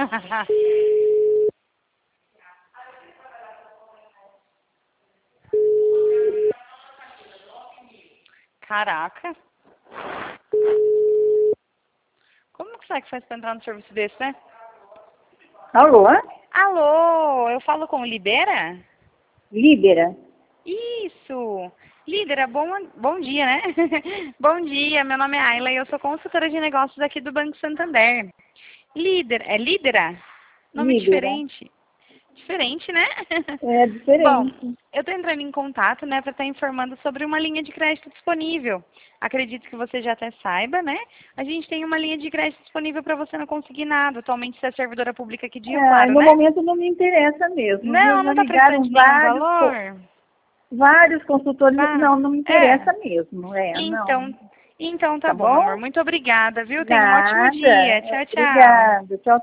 Caraca. Como que será que faz pra entrar no serviço desse, né? Alô? Alô, eu falo com Libera? Líbera? Isso. Lídera, bom dia, né? Bom dia, meu nome é Ayla e eu sou consultora de negócios aqui do Banco Santander. Lídera? Nome Líbera. diferente. Diferente, né? É Bom, diferente. eu estou entrando em contato, né, para estar informando sobre uma linha de crédito disponível. Acredito que você já até saiba, né? A gente tem uma linha de crédito disponível para você não conseguir nada. Atualmente você é servidora pública aqui de Rio É, Claro, no né? momento não me interessa mesmo, viu? Não, não Já está prestando ligaram nenhum valor. vários consultores. Tá? Não, não me É. interessa mesmo. Não. Então tá Tá bom, amor. bom? Muito obrigada, viu? Tenha um ótimo Nada. dia. Tchau, tchau. Obrigada. Tchau.